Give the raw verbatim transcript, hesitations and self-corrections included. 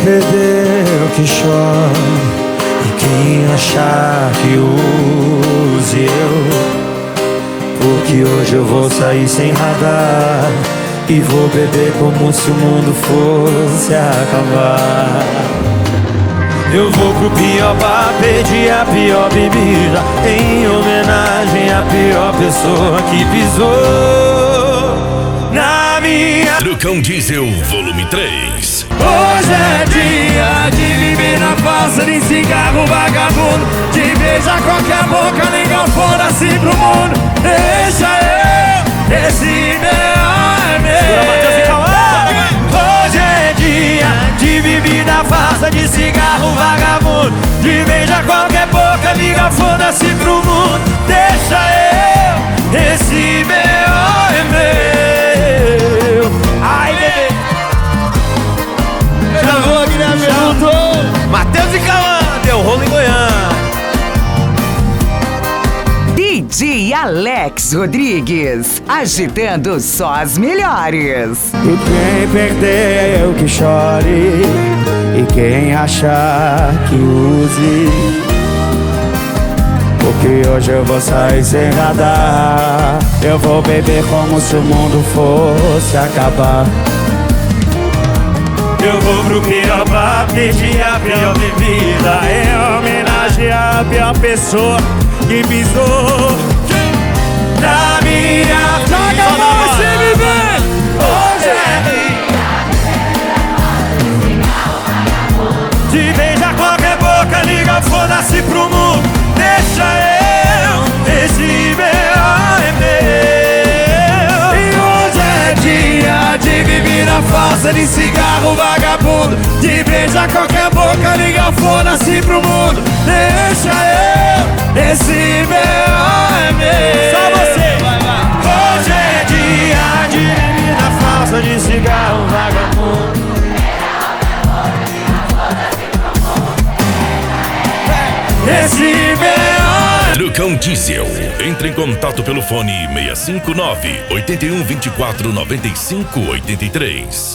perder o que chora, e quem achar que use eu, porque hoje eu vou sair sem radar e vou beber como se o mundo fosse acabar. Eu vou pro pior bar, pedir a pior bebida, em homenagem à pior pessoa que pisou na minha. Trucão Diesel Volume três. Hoje é dia de viver na farsa de cigarro vagabundo, de beijar qualquer boca, ligar foda-se pro mundo. Deixa eu, esse ideal é meu. Hoje é dia de viver na farsa de cigarro vagabundo, de beijar qualquer boca, liga foda-se pro mundo. Deixa eu, esse ideal é meu. Ai, bebê. Alô, Guilherme Milton, Matheus e Cauã, deu rolo em Goiânia. D J Alex Rodrigues, agitando só as melhores. E quem perdeu que chore, e quem achar que use, porque hoje eu vou sair sem radar. Eu vou beber como se o mundo fosse acabar. Eu vou pro pior bar, pedir a pior bebida, em homenagem à pior pessoa que pisou na minha vida. joga a mão e se viver. Hoje é de beijar qualquer boca, liga foda-se pro mundo. Deixa eu, esse B.O. é meu. E hoje é dia de viver na farsa de cigarro vagabundo, de beijar qualquer boca, liga foda-se pro mundo. Deixa eu, esse B.O. é meu. Só você, vai lá. Hoje é dia de viver na farsa de cigarro vagabundo. Esse B.O. Trucão Diesel. Entre em contato pelo fone seis cinco nove, oito um, dois quatro, nove cinco oito três.